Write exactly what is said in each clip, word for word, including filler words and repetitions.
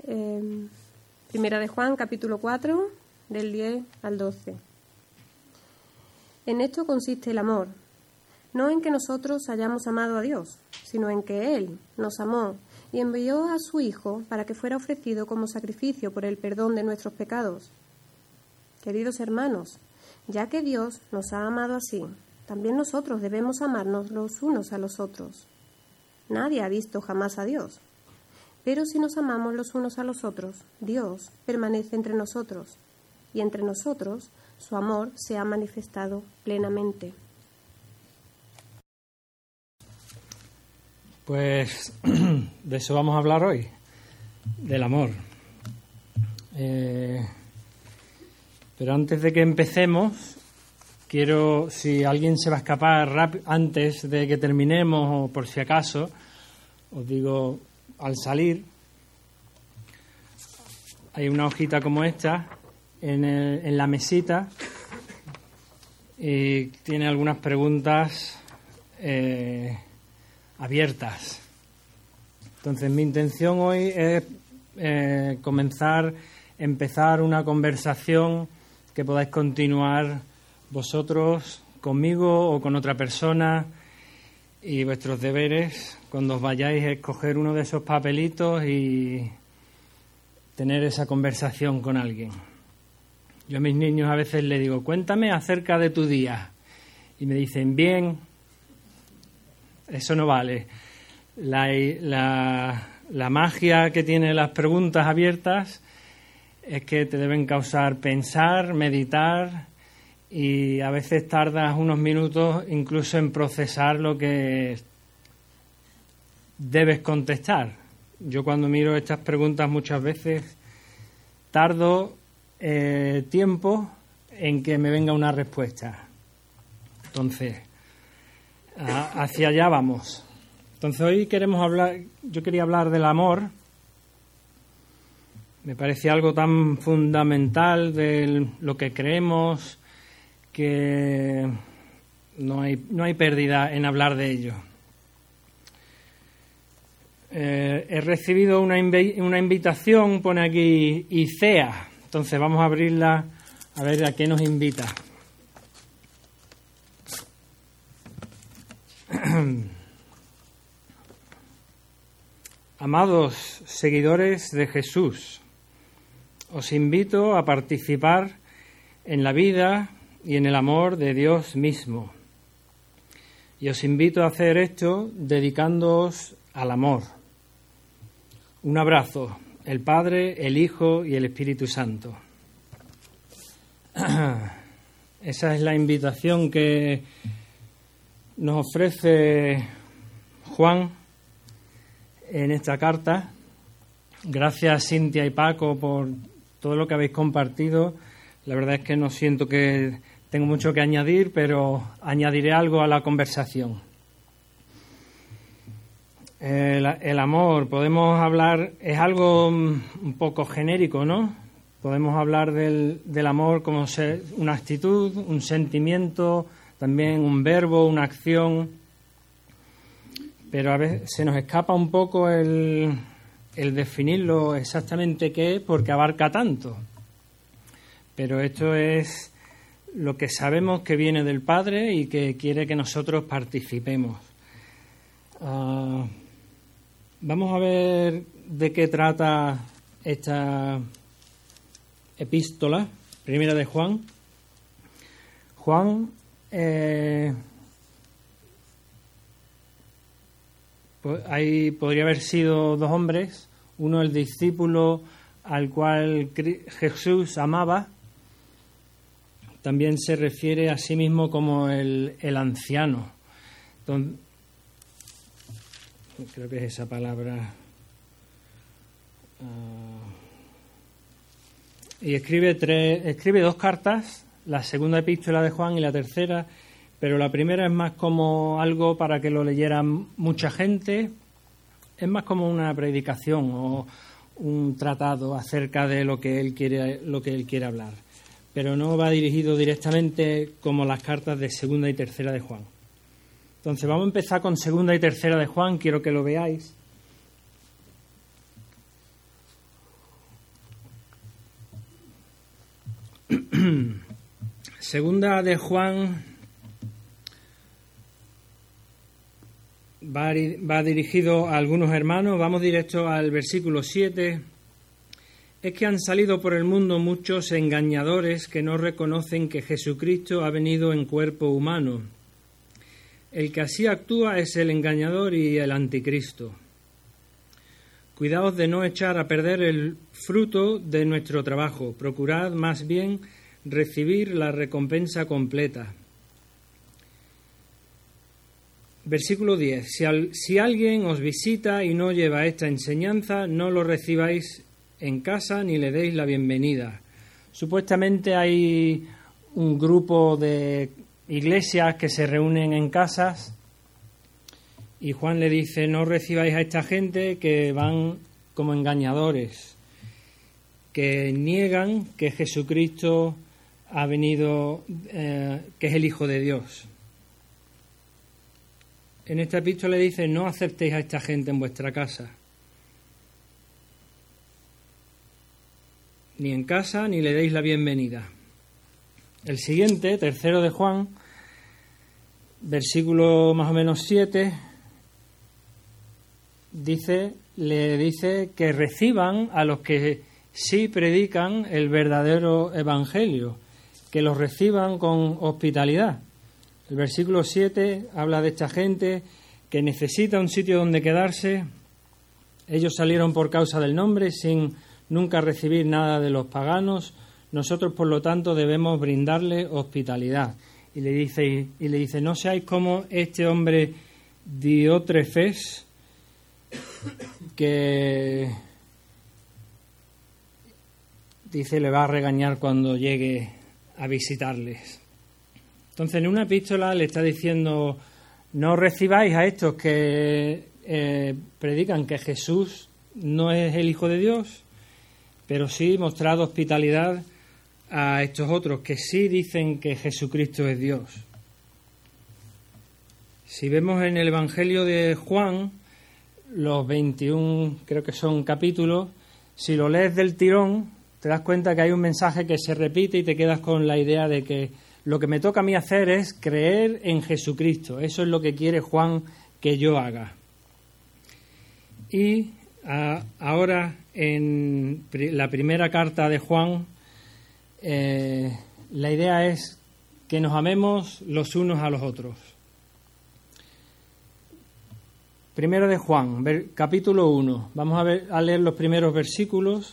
eh, Primera de Juan, capítulo cuatro, del diez al doce. En esto consiste el amor, no en que nosotros hayamos amado a Dios, sino en que Él nos amó y envió a su Hijo para que fuera ofrecido como sacrificio por el perdón de nuestros pecados. Queridos hermanos, ya que Dios nos ha amado así, también nosotros debemos amarnos los unos a los otros. Nadie ha visto jamás a Dios. Pero si nos amamos los unos a los otros, Dios permanece entre nosotros, y entre nosotros su amor se ha manifestado plenamente. Pues de eso vamos a hablar hoy, del amor. Eh, pero antes de que empecemos, quiero, si alguien se va a escapar rap- antes de que terminemos o por si acaso, os digo, al salir, hay una hojita como esta en, el, en la mesita y tiene algunas preguntas eh, abiertas. Entonces, mi intención hoy es eh, comenzar, empezar una conversación que podáis continuar vosotros conmigo o con otra persona, y vuestros deberes cuando os vayáis a escoger uno de esos papelitos y tener esa conversación con alguien. Yo a mis niños a veces les digo, cuéntame acerca de tu día, y me dicen, bien. Eso no vale. La, la, la magia que tienen las preguntas abiertas es que te deben causar pensar, meditar, y a veces tardas unos minutos incluso en procesar lo que debes contestar. Yo cuando miro estas preguntas muchas veces tardo eh, tiempo en que me venga una respuesta. Entonces, a, hacia allá vamos. Entonces hoy queremos hablar, yo quería hablar del amor. Me parece algo tan fundamental de lo que creemos que no hay, no hay pérdida en hablar de ello. Eh, he recibido una, inv- una invitación, pone aquí I C E A, entonces vamos a abrirla a ver a qué nos invita. Amados seguidores de Jesús, os invito a participar en la vida y en el amor de Dios mismo. Y os invito a hacer esto dedicándoos al amor. Un abrazo, el Padre, el Hijo y el Espíritu Santo. Esa es la invitación que nos ofrece Juan en esta carta. Gracias, Cintia y Paco, por todo lo que habéis compartido. La verdad es que no siento que tengo mucho que añadir, pero añadiré algo a la conversación. El, el amor, podemos hablar, es algo un poco genérico, ¿no? Podemos hablar del, del amor como ser una actitud, un sentimiento, también un verbo, una acción, pero a veces se nos escapa un poco el, el definirlo exactamente qué es, porque abarca tanto. Pero esto es lo que sabemos que viene del Padre y que quiere que nosotros participemos. Uh, vamos a ver de qué trata esta epístola, primera de Juan. Juan eh, pues ahí podría haber sido dos hombres, uno el discípulo al cual Jesús amaba. También se refiere a sí mismo como el, el anciano. Entonces, creo que es esa palabra. Uh, y escribe tres, escribe dos cartas, la segunda epístola de Juan y la tercera, pero la primera es más como algo para que lo leyera mucha gente, es más como una predicación o un tratado acerca de lo que él quiere, lo que él quiere hablar. Pero no va dirigido directamente como las cartas de segunda y tercera de Juan. Entonces vamos a empezar con segunda y tercera de Juan, quiero que lo veáis. Segunda de Juan va, va dirigido a algunos hermanos. Vamos directo al versículo siete. Es que han salido por el mundo muchos engañadores que no reconocen que Jesucristo ha venido en cuerpo humano. El que así actúa es el engañador y el anticristo. Cuidaos de no echar a perder el fruto de nuestro trabajo. Procurad más bien recibir la recompensa completa. Versículo diez. Si, al, si alguien os visita y no lleva esta enseñanza, no lo recibáis en casa ni le deis la bienvenida. Supuestamente hay un grupo de iglesias que se reúnen en casas y Juan le dice: no recibáis a esta gente que van como engañadores, que niegan que Jesucristo ha venido, eh, que es el Hijo de Dios. En esta epístola le dice: no aceptéis a esta gente en vuestra casa, ni en casa, ni le deis la bienvenida. El siguiente, tercero de Juan, versículo más o menos siete, dice, le dice que reciban a los que sí predican el verdadero evangelio, que los reciban con hospitalidad. El versículo siete habla de esta gente que necesita un sitio donde quedarse. Ellos salieron por causa del nombre sin nunca recibir nada de los paganos. Nosotros, por lo tanto, debemos brindarle hospitalidad. Y le dice, y le dice, no seáis como este hombre Diótrefes, que dice le va a regañar cuando llegue a visitarles. Entonces, en una epístola le está diciendo: no recibáis a estos que eh, predican que Jesús no es el Hijo de Dios, pero sí mostrad hospitalidad a estos otros que sí dicen que Jesucristo es Dios. Si vemos en el Evangelio de Juan, los veintiún, creo que son capítulos, si lo lees del tirón, te das cuenta que hay un mensaje que se repite y te quedas con la idea de que lo que me toca a mí hacer es creer en Jesucristo. Eso es lo que quiere Juan que yo haga. Y a, ahora, en la primera carta de Juan, eh, la idea es que nos amemos los unos a los otros. Primera de Juan, ver, capítulo uno. Vamos a, ver, a leer los primeros versículos.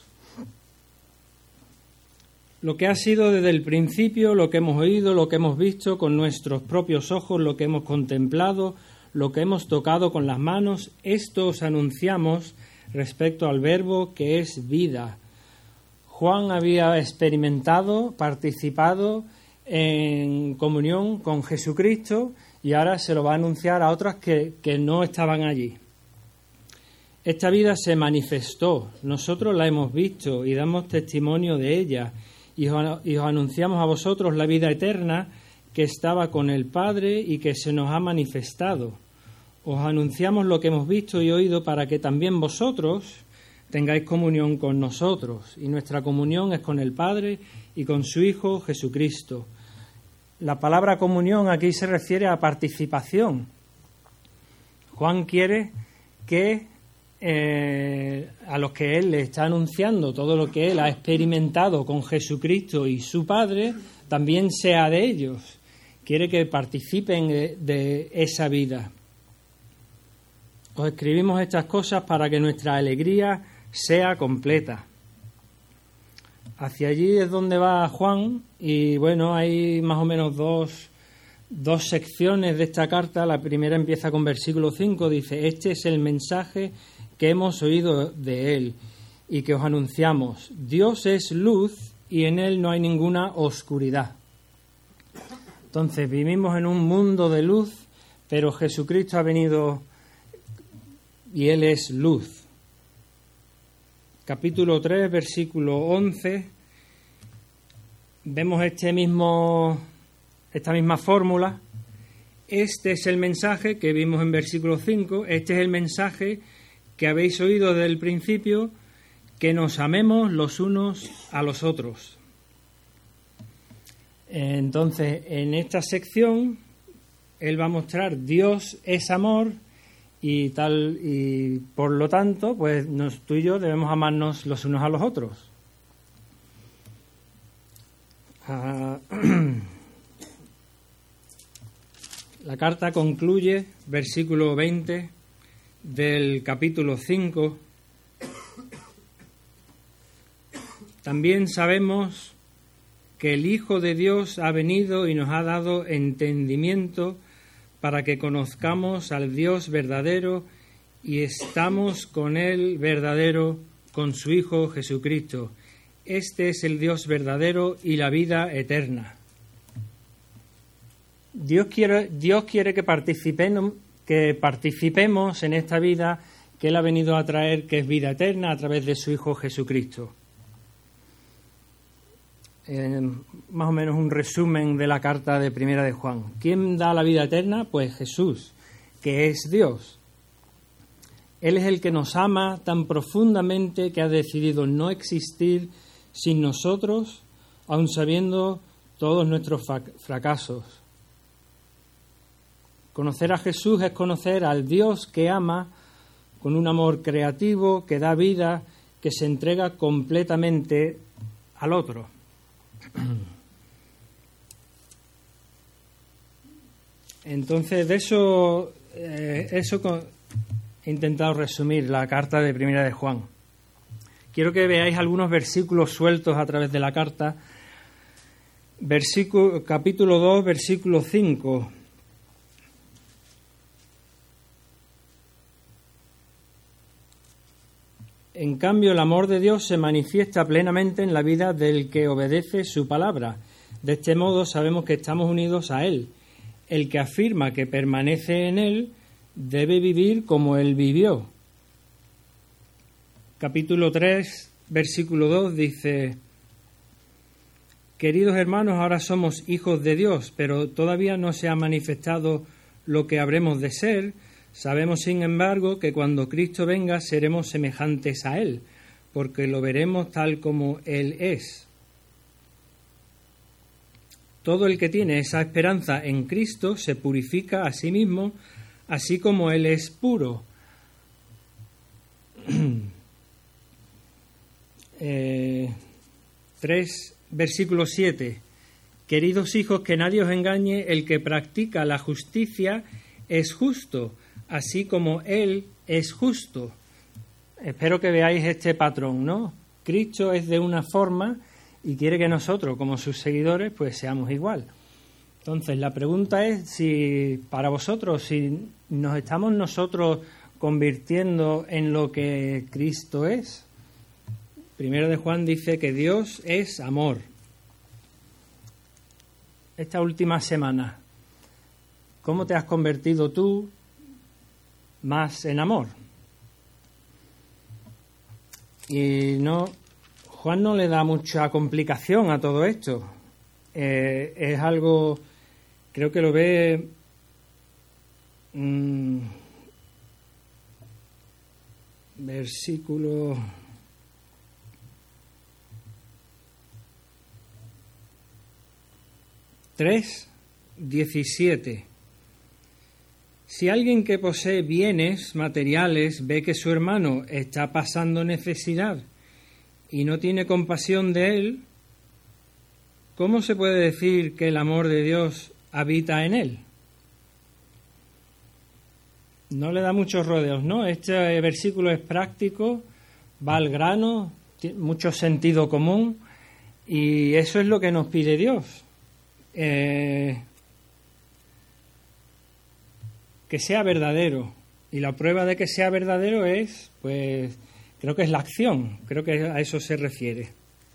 Lo que ha sido desde el principio, lo que hemos oído, lo que hemos visto con nuestros propios ojos, lo que hemos contemplado, lo que hemos tocado con las manos, esto os anunciamos respecto al Verbo que es vida. Juan había experimentado, participado en comunión con Jesucristo y ahora se lo va a anunciar a otras que, que no estaban allí. Esta vida se manifestó, nosotros la hemos visto y damos testimonio de ella, y os, y os anunciamos a vosotros la vida eterna que estaba con el Padre y que se nos ha manifestado. Os anunciamos lo que hemos visto y oído para que también vosotros tengáis comunión con nosotros, y nuestra comunión es con el Padre y con su Hijo Jesucristo. La palabra comunión aquí se refiere a participación. Juan quiere que eh, a los que él le está anunciando todo lo que él ha experimentado con Jesucristo y su Padre, también sea de ellos. Quiere que participen de, de esa vida. Os escribimos estas cosas para que nuestra alegría sea completa. Hacia allí es donde va Juan, y bueno, hay más o menos dos, dos secciones de esta carta. La primera empieza con versículo cinco, dice: este es el mensaje que hemos oído de él y que os anunciamos. Dios es luz y en él no hay ninguna oscuridad. Entonces vivimos en un mundo de luz, pero Jesucristo ha venido y él es luz. Capítulo tres, versículo once, vemos este mismo, esta misma fórmula. Este es el mensaje que vimos en versículo cinco, este es el mensaje que habéis oído desde el principio, que nos amemos los unos a los otros. Entonces, en esta sección, él va a mostrar Dios es amor y tal, y por lo tanto, pues nos, tú y yo debemos amarnos los unos a los otros. Ah, la carta concluye, versículo veinte del capítulo cinco. También sabemos que el Hijo de Dios ha venido y nos ha dado entendimiento para que conozcamos al Dios verdadero y estamos con Él verdadero, con su Hijo Jesucristo. Este es el Dios verdadero y la vida eterna. Dios quiere, Dios quiere que participemos, que participemos en esta vida que Él ha venido a traer, que es vida eterna, a través de su Hijo Jesucristo. Eh, más o menos un resumen de la carta de Primera de Juan. ¿Quién da la vida eterna? Pues Jesús, que es Dios. Él es el que nos ama tan profundamente que ha decidido no existir sin nosotros, aun sabiendo todos nuestros fracasos. Conocer a Jesús es conocer al Dios que ama con un amor creativo, que da vida, que se entrega completamente al otro. Entonces, de eso, eh, eso con, he intentado resumir la carta de Primera de Juan. Quiero que veáis algunos versículos sueltos a través de la carta. Versículo, capítulo dos, versículo cinco. En cambio, el amor de Dios se manifiesta plenamente en la vida del que obedece su palabra. De este modo sabemos que estamos unidos a Él. El que afirma que permanece en Él debe vivir como Él vivió. Capítulo tres, versículo dos dice: Queridos hermanos, ahora somos hijos de Dios, pero todavía no se ha manifestado lo que habremos de ser. Sabemos, sin embargo, que cuando Cristo venga seremos semejantes a Él, porque lo veremos tal como Él es. Todo el que tiene esa esperanza en Cristo se purifica a sí mismo, así como Él es puro. eh, tres, versículo siete. Queridos hijos, que nadie os engañe, el que practica la justicia es justo, así como Él es justo. Espero que veáis este patrón, ¿no? Cristo es de una forma y quiere que nosotros, como sus seguidores, pues seamos igual. Entonces, la pregunta es si para vosotros, si nos estamos nosotros convirtiendo en lo que Cristo es. Primero de Juan dice que Dios es amor. Esta última semana, ¿cómo te has convertido tú más en amor? Y no, Juan no le da mucha complicación a todo esto. Eh, es algo, creo que lo ve mmm, versículo tres, diecisiete. Si alguien que posee bienes materiales ve que su hermano está pasando necesidad y no tiene compasión de él, ¿cómo se puede decir que el amor de Dios habita en él? No le da muchos rodeos, ¿no? Este versículo es práctico, va al grano, tiene mucho sentido común, y eso es lo que nos pide Dios. Eh, que sea verdadero, y la prueba de que sea verdadero es, pues, creo que es la acción, creo que a eso se refiere.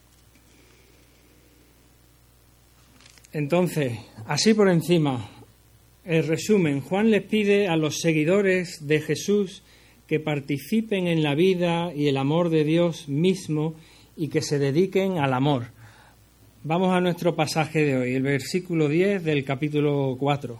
Entonces, así por encima, el resumen: Juan les pide a los seguidores de Jesús que participen en la vida y el amor de Dios mismo y que se dediquen al amor. Vamos a nuestro pasaje de hoy, el versículo diez del capítulo cuatro.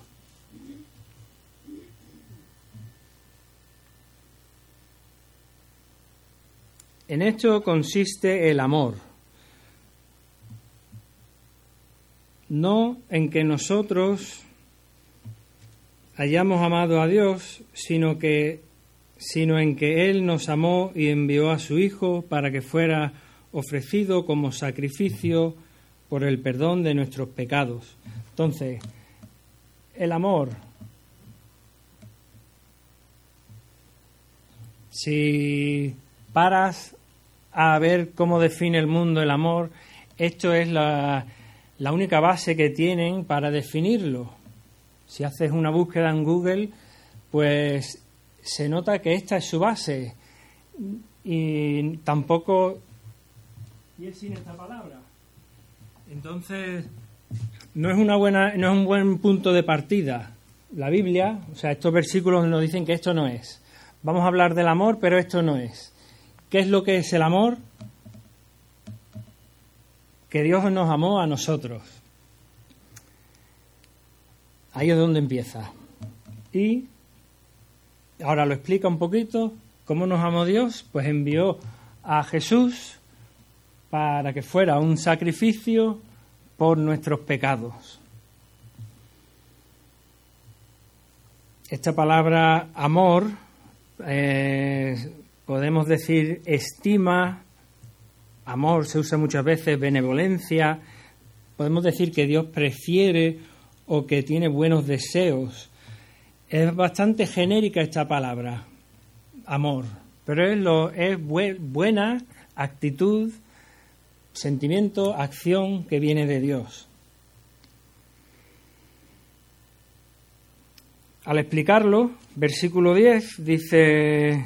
En esto consiste el amor. no en que nosotros hayamos amado a Dios, sino que sino en que Él nos amó y envió a su Hijo para que fuera ofrecido como sacrificio por el perdón de nuestros pecados. Entonces, el amor. Si paras a ver cómo define el mundo el amor, esto es la, la única base que tienen para definirlo. Si haces una búsqueda en Google, pues se nota que esta es su base y tampoco y es sin esta palabra. Entonces no es una buena no es un buen punto de partida la Biblia, o sea, estos versículos nos dicen que esto no es. Vamos a hablar del amor, pero esto no es. ¿Qué es lo que es el amor? Que Dios nos amó a nosotros. Ahí es donde empieza. Y ahora lo explica un poquito. ¿Cómo nos amó Dios? Pues envió a Jesús para que fuera un sacrificio por nuestros pecados. Esta palabra amor, eh, podemos decir estima, amor se usa muchas veces, benevolencia, podemos decir que Dios prefiere o que tiene buenos deseos. Es bastante genérica esta palabra, amor, pero es, lo, es bu- buena actitud, sentimiento, acción que viene de Dios. Al explicarlo, versículo diez dice: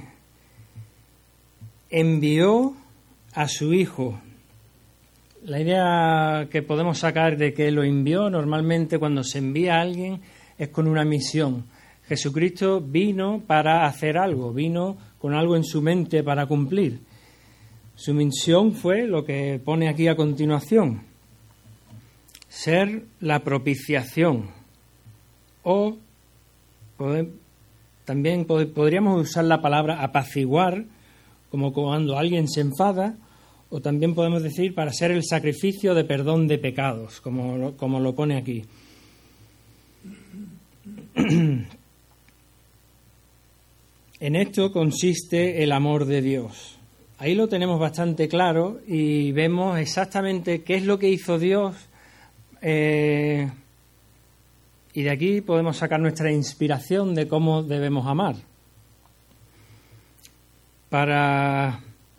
envió a su Hijo. La idea que podemos sacar de que lo envió, normalmente cuando se envía a alguien es con una misión. Jesucristo vino para hacer algo, vino con algo en su mente para cumplir. Su misión fue lo que pone aquí a continuación: ser la propiciación. O poder, también pod- podríamos usar la palabra apaciguar, como cuando alguien se enfada, o también podemos decir para ser el sacrificio de perdón de pecados, como lo, como lo pone aquí. En esto consiste el amor de Dios. Ahí lo tenemos bastante claro y vemos exactamente qué es lo que hizo Dios, eh, y de aquí podemos sacar nuestra inspiración de cómo debemos amar. Para,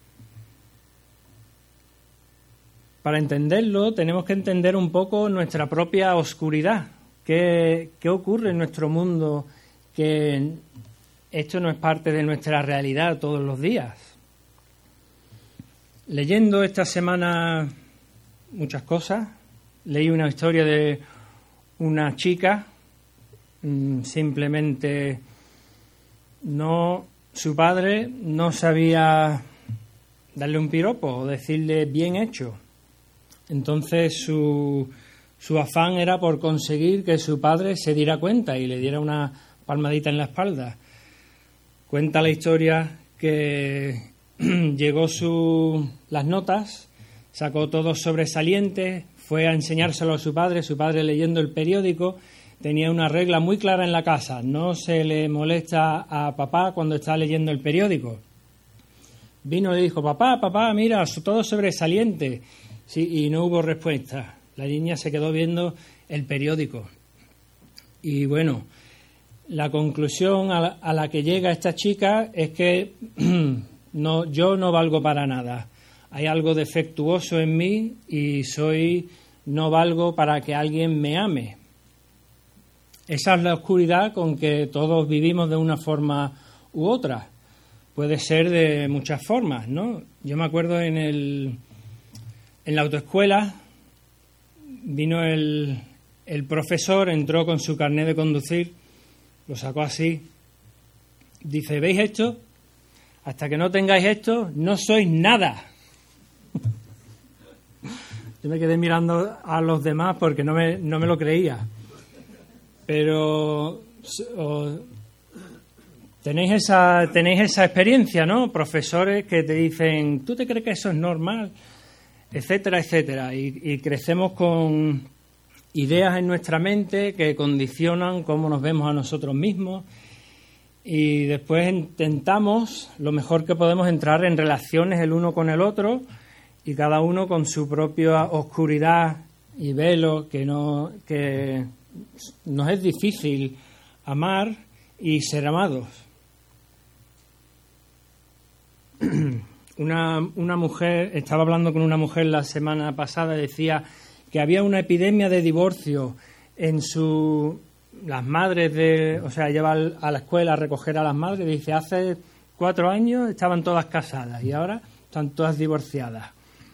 para entenderlo tenemos que entender un poco nuestra propia oscuridad. ¿Qué, qué ocurre en nuestro mundo? Que esto no es parte de nuestra realidad todos los días. Leyendo esta semana muchas cosas, leí una historia de una chica, simplemente no, su padre no sabía darle un piropo o decirle bien hecho. Entonces su, su afán era por conseguir que su padre se diera cuenta y le diera una palmadita en la espalda. Cuenta la historia que llegó su, las notas, sacó todos sobresalientes, fue a enseñárselo a su padre, su padre leyendo el periódico, tenía una regla muy clara en la casa: no se le molesta a papá cuando está leyendo el periódico. Vino y le dijo: papá, papá, mira, todo sobresaliente. Sí, y no hubo respuesta. La niña se quedó viendo el periódico. Y bueno, la conclusión a la, a la que llega esta chica es que no, yo no valgo para nada. Hay algo defectuoso en mí y soy no valgo para que alguien me ame. Esa es la oscuridad con que todos vivimos de una forma u otra. Puede ser de muchas formas, ¿no? Yo me acuerdo en el en la autoescuela vino el, el profesor, entró con su carnet de conducir, lo sacó así, dice: ¿veis esto? Hasta que no tengáis esto, no sois nada. Yo me quedé mirando a los demás porque no me, no me lo creía. Pero o, tenéis esa tenéis esa experiencia, ¿no? Profesores que te dicen: ¿tú te crees que eso es normal? Etcétera, etcétera. Y, y crecemos con ideas en nuestra mente que condicionan cómo nos vemos a nosotros mismos, y después intentamos lo mejor que podemos entrar en relaciones el uno con el otro, y cada uno con su propia oscuridad y velo que no que nos es difícil amar y ser amados. Una, una mujer, estaba hablando con una mujer la semana pasada, decía que había una epidemia de divorcio en su... Las madres de... O sea, lleva a la escuela a recoger a las madres, dice, hace cuatro años estaban todas casadas y ahora están todas divorciadas.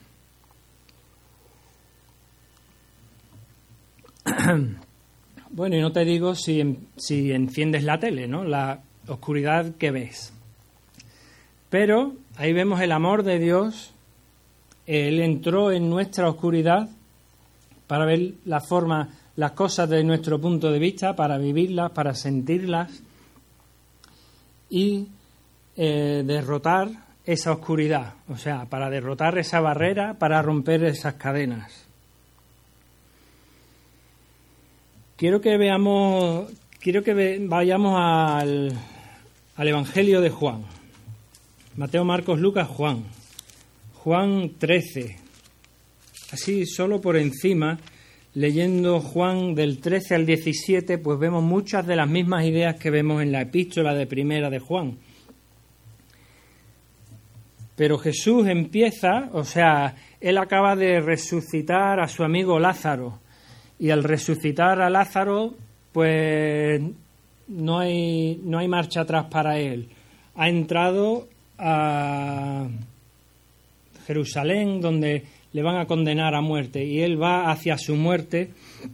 Bueno, y no te digo si, si enciendes la tele, ¿no? La oscuridad que ves. Pero ahí vemos el amor de Dios. Él entró en nuestra oscuridad para ver la forma, las cosas desde nuestro punto de vista, para vivirlas, para sentirlas y eh, derrotar esa oscuridad. O sea, para derrotar esa barrera, para romper esas cadenas. Quiero que veamos, quiero que ve, vayamos al, al Evangelio de Juan. Mateo, Marcos, Lucas, Juan. Juan trece. Así, solo por encima, leyendo Juan del trece al diecisiete, pues vemos muchas de las mismas ideas que vemos en la epístola de primera de Juan. Pero Jesús empieza, o sea, él acaba de resucitar a su amigo Lázaro. Y al resucitar a Lázaro, pues no hay, no hay marcha atrás para él. Ha entrado a Jerusalén, donde le van a condenar a muerte, y él va hacia su muerte.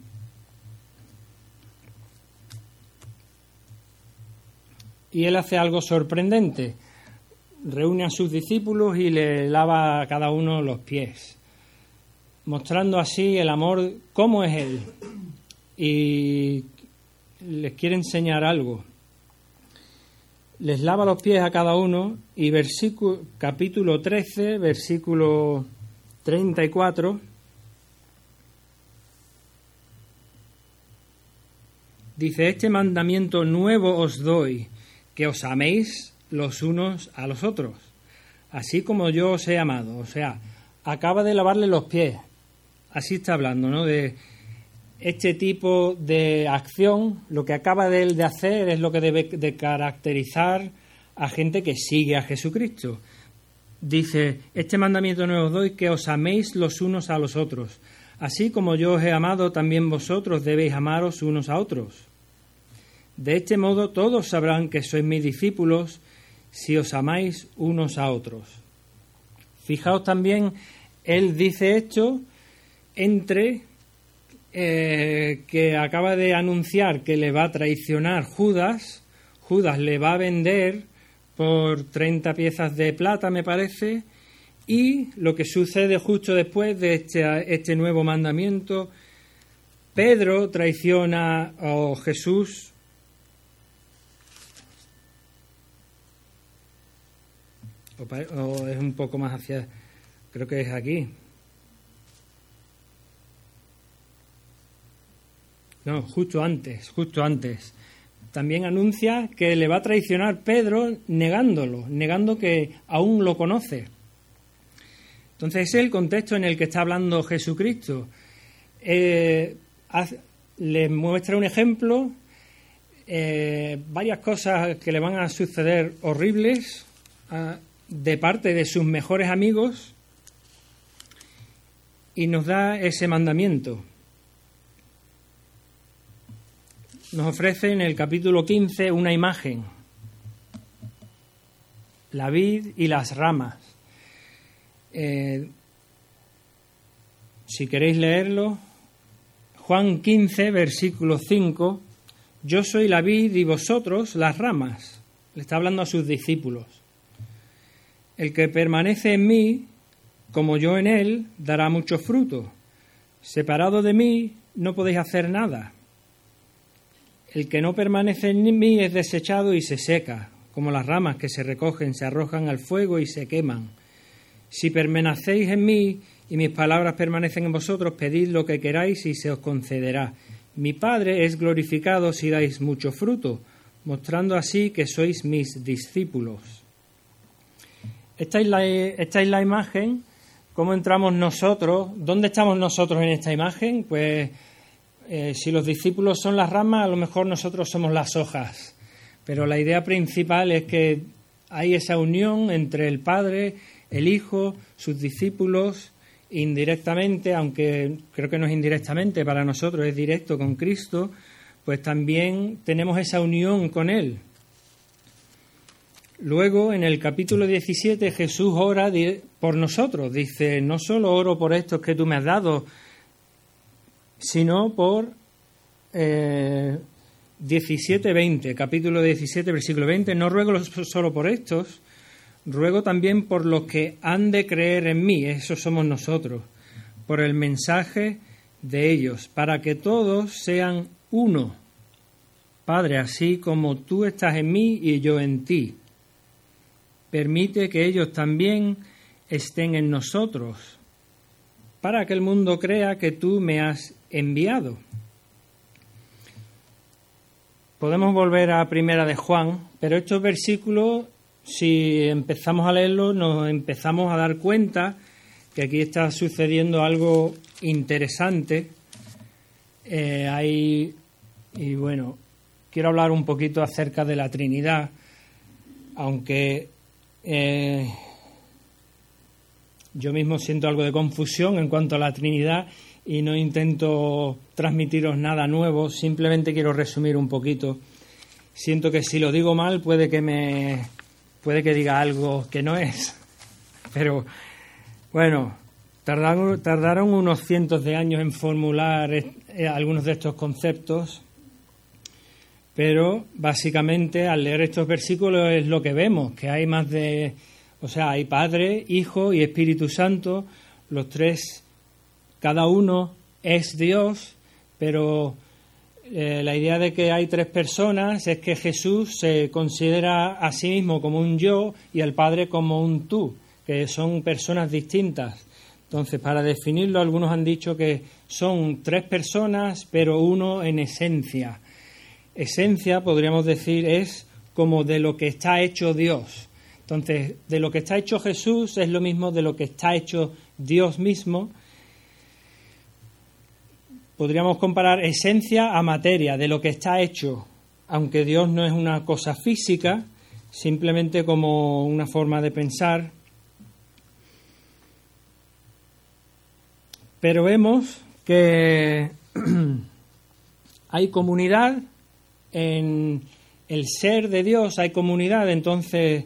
Y él hace algo sorprendente. Reúne a sus discípulos y le lava a cada uno los pies, mostrando así el amor, cómo es él. Y les quiere enseñar algo. Les lava los pies a cada uno, y versículo, capítulo trece, versículo treinta y cuatro, dice: este mandamiento nuevo os doy, que os améis los unos a los otros, así como yo os he amado. O sea, acaba de lavarle los pies. Así está hablando, ¿no? De este tipo de acción, lo que acaba de él de hacer es lo que debe de caracterizar a gente que sigue a Jesucristo. Dice: este mandamiento nuevo os doy, que os améis los unos a los otros. Así como yo os he amado, también vosotros debéis amaros unos a otros. De este modo todos sabrán que sois mis discípulos, si os amáis unos a otros. Fijaos también, él dice esto entre eh, que acaba de anunciar que le va a traicionar Judas. Judas le va a vender por treinta piezas de plata, me parece, y lo que sucede justo después de este, este nuevo mandamiento: Pedro traiciona a Jesús. O, o es un poco más hacia, creo que es aquí. No, justo antes, justo antes. También anuncia que le va a traicionar Pedro negándolo, negando que aún lo conoce. Entonces es el contexto en el que está hablando Jesucristo. Eh, le muestra un ejemplo, eh, varias cosas que le van a suceder horribles a, de parte de sus mejores amigos, y nos da ese mandamiento. Nos ofrece en el capítulo quince una imagen: la vid y las ramas. Eh, si queréis leerlo, Juan quince, versículo cinco: yo soy la vid y vosotros las ramas. Le está hablando a sus discípulos. El que permanece en mí, como yo en él, dará mucho fruto. Separado de mí, no podéis hacer nada. El que no permanece en mí es desechado y se seca, como las ramas que se recogen, se arrojan al fuego y se queman. Si permanecéis en mí y mis palabras permanecen en vosotros, pedid lo que queráis y se os concederá. Mi Padre es glorificado si dais mucho fruto, mostrando así que sois mis discípulos. Esta es la, esta es la imagen. ¿Cómo entramos nosotros? ¿Dónde estamos nosotros en esta imagen? Pues eh, si los discípulos son las ramas, a lo mejor nosotros somos las hojas. Pero la idea principal es que hay esa unión entre el Padre, el Hijo, sus discípulos, indirectamente, aunque creo que no es indirectamente para nosotros, es directo con Cristo, pues también tenemos esa unión con Él. Luego, en el capítulo diecisiete, Jesús ora por nosotros. Dice, no solo oro por estos que tú me has dado, sino por eh, diecisiete veinte, capítulo diecisiete, versículo veinte. No ruego solo por estos, ruego también por los que han de creer en mí, esos somos nosotros, por el mensaje de ellos, para que todos sean uno. Padre, así como tú estás en mí y yo en ti. Permite que ellos también estén en nosotros, para que el mundo crea que tú me has enviado. Podemos volver a Primera de Juan, pero estos versículos, si empezamos a leerlos, nos empezamos a dar cuenta que aquí está sucediendo algo interesante. Eh, hay, y bueno, quiero hablar un poquito acerca de la Trinidad, aunque Eh, yo mismo siento algo de confusión en cuanto a la Trinidad y no intento transmitiros nada nuevo, simplemente quiero resumir un poquito. Siento que si lo digo mal puede que me puede que diga algo que no es, pero bueno, tardaron, tardaron unos cientos de años en formular eh, algunos de estos conceptos. Pero básicamente al leer estos versículos es lo que vemos, que hay más de, o sea, hay Padre, Hijo y Espíritu Santo, los tres, cada uno es Dios, pero eh, la idea de que hay tres personas es que Jesús se considera a sí mismo como un yo y al Padre como un tú, que son personas distintas. Entonces, para definirlo, algunos han dicho que son tres personas, pero uno en esencia. Esencia, podríamos decir, es como de lo que está hecho Dios. Entonces, de lo que está hecho Jesús es lo mismo de lo que está hecho Dios mismo. Podríamos comparar esencia a materia, de lo que está hecho, aunque Dios no es una cosa física, simplemente como una forma de pensar. Pero vemos que hay comunidad. En el ser de Dios hay comunidad, entonces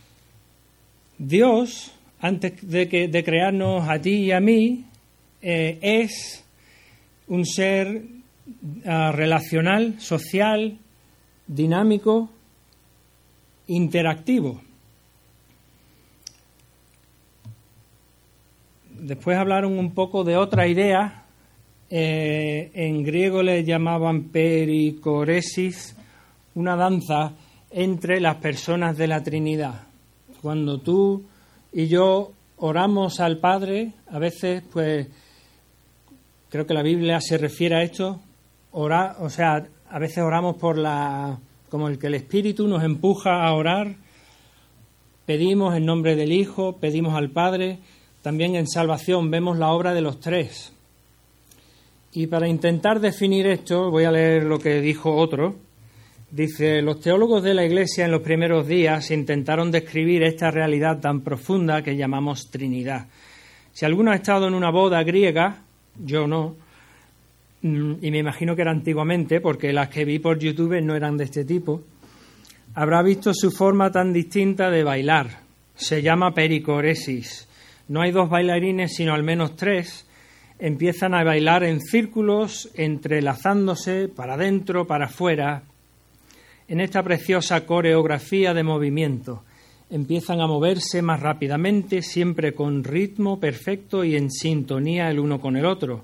Dios, antes de, que, de crearnos a ti y a mí, eh, es un ser uh, relacional, social, dinámico, interactivo. Después hablaron un poco de otra idea. Eh, en griego le llamaban pericoresis, una danza entre las personas de la Trinidad. Cuando tú y yo oramos al Padre, a veces, pues, creo que la Biblia se refiere a esto, orar, o sea, a veces oramos por la, como el que el Espíritu nos empuja a orar, pedimos en nombre del Hijo, pedimos al Padre, también en salvación vemos la obra de los tres. Y para intentar definir esto, voy a leer lo que dijo otro. Dice, los teólogos de la Iglesia en los primeros días intentaron describir esta realidad tan profunda que llamamos Trinidad. Si alguno ha estado en una boda griega, yo no, y me imagino que era antiguamente, porque las que vi por YouTube no eran de este tipo, habrá visto su forma tan distinta de bailar. Se llama pericoresis. No hay dos bailarines, sino al menos tres. Empiezan a bailar en círculos, entrelazándose para adentro, para afuera, en esta preciosa coreografía de movimiento. Empiezan a moverse más rápidamente, siempre con ritmo perfecto y en sintonía el uno con el otro.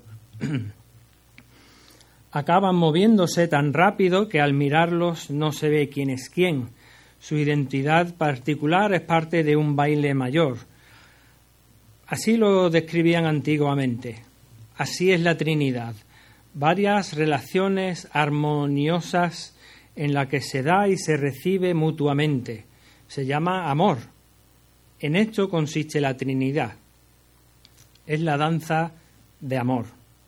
Acaban moviéndose tan rápido que al mirarlos no se ve quién es quién. Su identidad particular es parte de un baile mayor. Así lo describían antiguamente. Así es la Trinidad. Varias relaciones armoniosas en las que se da y se recibe mutuamente. Se llama amor. En esto consiste la Trinidad. Es la danza de amor.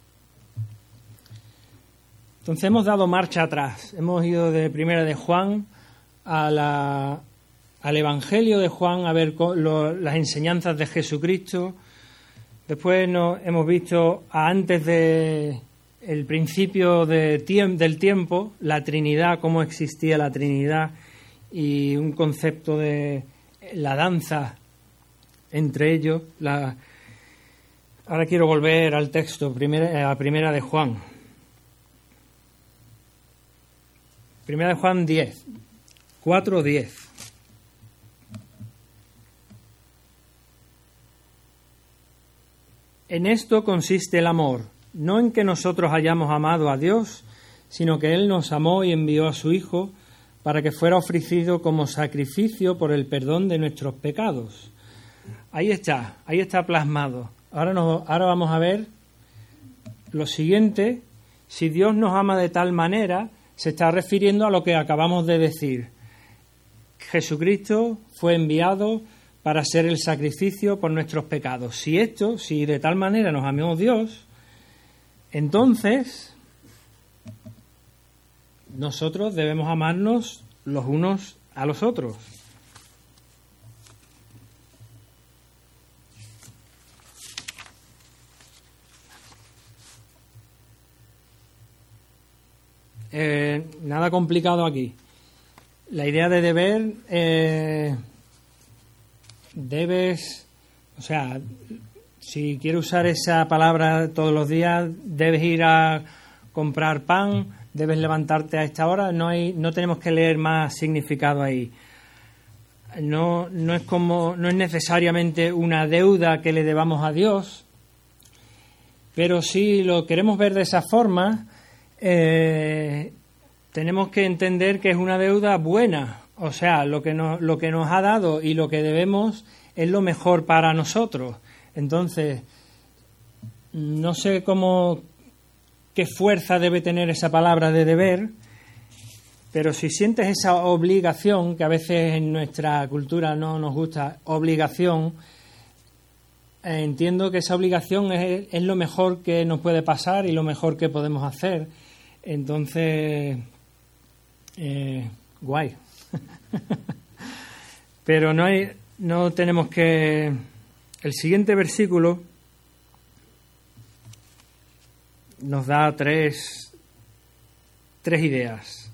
Entonces hemos dado marcha atrás. Hemos ido de Primera de Juan a la, al Evangelio de Juan a ver lo, las enseñanzas de Jesucristo. Después nos hemos visto a antes de el principio de tiemp- del tiempo, la Trinidad, cómo existía la Trinidad y un concepto de la danza entre ellos. La... Ahora quiero volver al texto, primera, a Primera de Juan. Primera de Juan diez, cuatro diez. En esto consiste el amor, no en que nosotros hayamos amado a Dios, sino que Él nos amó y envió a su Hijo para que fuera ofrecido como sacrificio por el perdón de nuestros pecados. Ahí está, ahí está plasmado. Ahora, nos, ahora vamos a ver lo siguiente. Si Dios nos ama de tal manera, se está refiriendo a lo que acabamos de decir. Jesucristo fue enviado para ser el sacrificio por nuestros pecados. Si esto, si de tal manera nos amó Dios, entonces nosotros debemos amarnos los unos a los otros. Eh, nada complicado aquí. La idea de deber, eh, debes, o sea, si quieres usar esa palabra todos los días, debes ir a comprar pan, debes levantarte a esta hora. No hay, no tenemos que leer más significado ahí. No, no es como, no es necesariamente una deuda que le debamos a Dios, pero si lo queremos ver de esa forma, eh, tenemos que entender que es una deuda buena. O sea, lo que nos, lo que nos ha dado y lo que debemos es lo mejor para nosotros. Entonces, no sé cómo, qué fuerza debe tener esa palabra de deber, pero si sientes esa obligación, que a veces en nuestra cultura no nos gusta, obligación, eh, entiendo que esa obligación es, es lo mejor que nos puede pasar y lo mejor que podemos hacer. Entonces, eh, guay. Pero no hay, no tenemos que... El siguiente versículo nos da tres, tres ideas.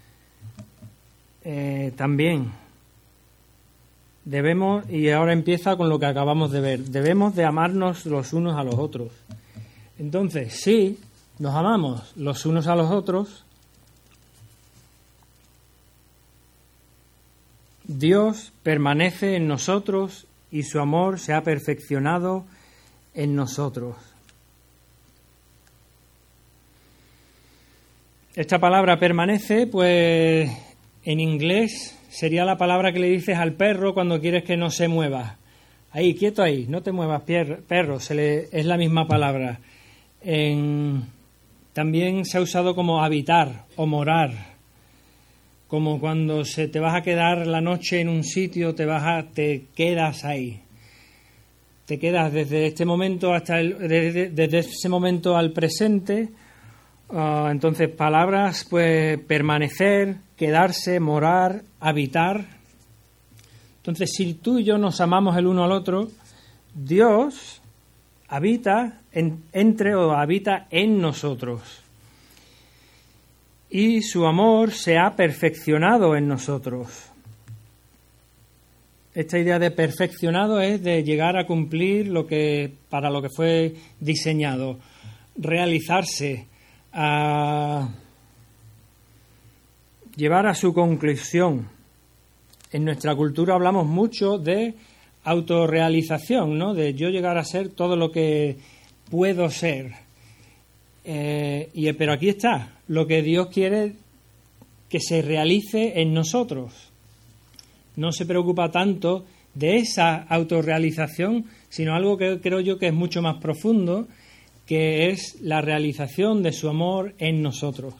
Eh, también debemos, y ahora empieza con lo que acabamos de ver, debemos de amarnos los unos a los otros. Entonces, sí, nos amamos los unos a los otros, Dios permanece en nosotros y su amor se ha perfeccionado en nosotros. Esta palabra permanece, pues en inglés sería la palabra que le dices al perro cuando quieres que no se mueva. Ahí, quieto ahí, no te muevas, perro, se le, es la misma palabra. En, también se ha usado como habitar o morar. Como cuando se te vas a quedar la noche en un sitio, te vas a, te quedas ahí. Te quedas desde este momento hasta el, desde, desde ese momento al presente. Uh, entonces, palabras, pues, permanecer, quedarse, morar, habitar. Entonces, si tú y yo nos amamos el uno al otro, Dios habita en, entre o habita en nosotros. Y su amor se ha perfeccionado en nosotros. Esta idea de perfeccionado es de llegar a cumplir lo que para lo que fue diseñado, realizarse, a llevar a su conclusión. En nuestra cultura hablamos mucho de autorrealización, ¿no? De yo llegar a ser todo lo que puedo ser. Eh, y, pero aquí está, lo que Dios quiere que se realice en nosotros. No se preocupa tanto de esa autorrealización, sino algo que creo yo que es mucho más profundo, que es la realización de su amor en nosotros.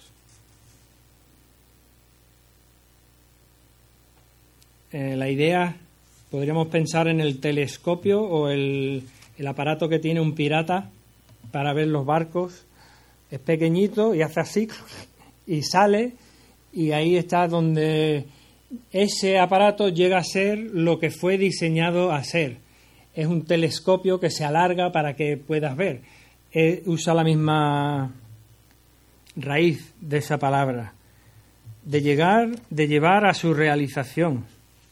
Eh, la idea, podríamos pensar en el telescopio o el, el aparato que tiene un pirata para ver los barcos. Es pequeñito y hace así y sale, y ahí está donde ese aparato llega a ser lo que fue diseñado a ser. Es un telescopio que se alarga para que puedas ver. Eh, usa la misma raíz de esa palabra, de llegar, de llevar a su realización.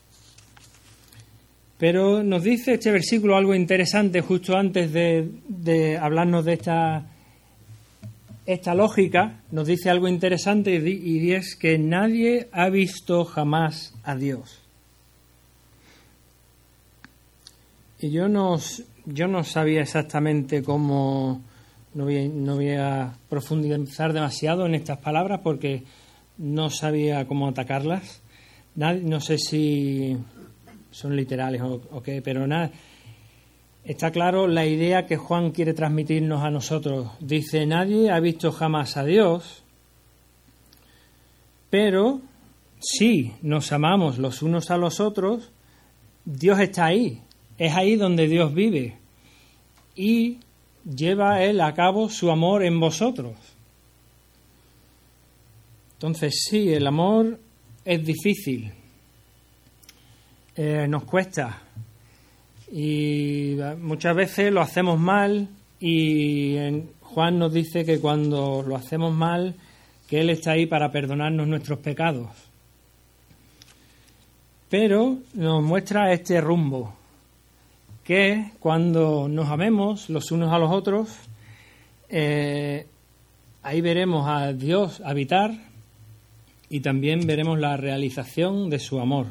Pero nos dice este versículo algo interesante justo antes de, de hablarnos de esta, esta lógica. Nos dice algo interesante y, y es que nadie ha visto jamás a Dios. Y yo no, yo no sabía exactamente cómo, no voy, no voy a profundizar demasiado en estas palabras porque no sabía cómo atacarlas. No sé si son literales o, o qué, pero nada. Está claro la idea que Juan quiere transmitirnos a nosotros. Dice, nadie ha visto jamás a Dios, pero si nos amamos los unos a los otros, Dios está ahí. Es ahí donde Dios vive y lleva Él a cabo su amor en vosotros. Entonces, sí, el amor es difícil. Eh, nos cuesta y muchas veces lo hacemos mal, y en Juan nos dice que cuando lo hacemos mal, que Él está ahí para perdonarnos nuestros pecados. Pero nos muestra este rumbo, que cuando nos amemos los unos a los otros, eh, ahí veremos a Dios habitar y también veremos la realización de su amor.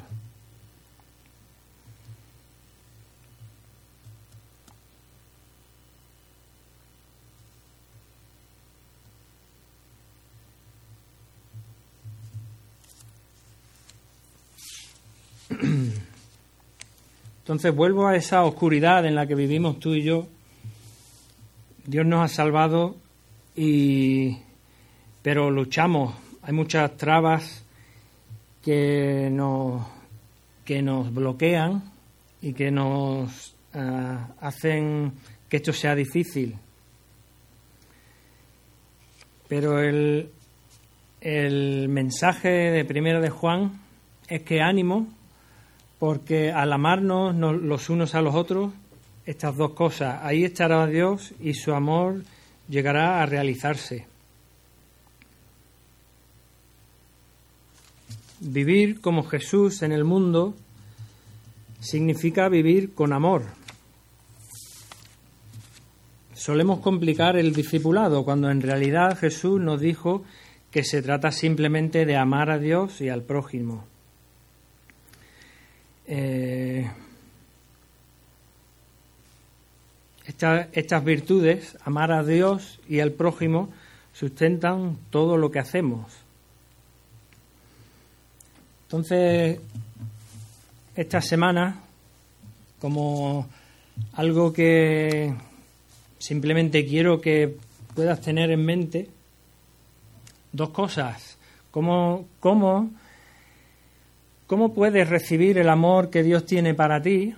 Entonces vuelvo a esa oscuridad en la que vivimos tú y yo. Dios nos ha salvado, y pero luchamos. Hay muchas trabas que nos, que nos bloquean y que nos uh, hacen que esto sea difícil. Pero el, el mensaje de primero de Juan es que ánimo, porque al amarnos los unos a los otros, estas dos cosas, ahí estará Dios y su amor llegará a realizarse. Vivir como Jesús en el mundo significa vivir con amor. Solemos complicar el discipulado cuando en realidad Jesús nos dijo que se trata simplemente de amar a Dios y al prójimo. Eh, esta, estas virtudes, amar a Dios y al prójimo, sustentan todo lo que hacemos. Entonces, esta semana, como algo que simplemente quiero que puedas tener en mente, dos cosas. ¿Cómo, cómo ¿Cómo puedes recibir el amor que Dios tiene para ti?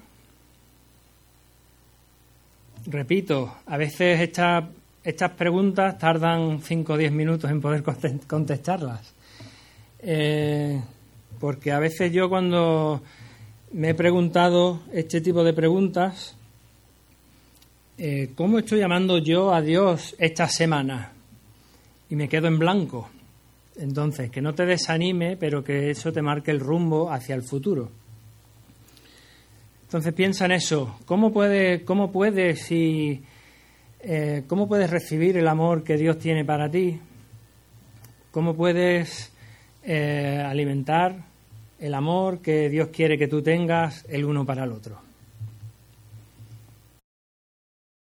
Repito, a veces esta, estas preguntas tardan cinco o diez minutos en poder contestarlas. Eh, porque a veces yo cuando me he preguntado este tipo de preguntas, eh, ¿cómo estoy amando yo a Dios esta semana? Y me quedo en blanco. Entonces, que no te desanime, pero que eso te marque el rumbo hacia el futuro. Entonces, piensa en eso. ¿Cómo puedes, cómo puedes, si, eh, cómo puedes recibir el amor que Dios tiene para ti? ¿Cómo puedes eh, alimentar el amor que Dios quiere que tú tengas el uno para el otro?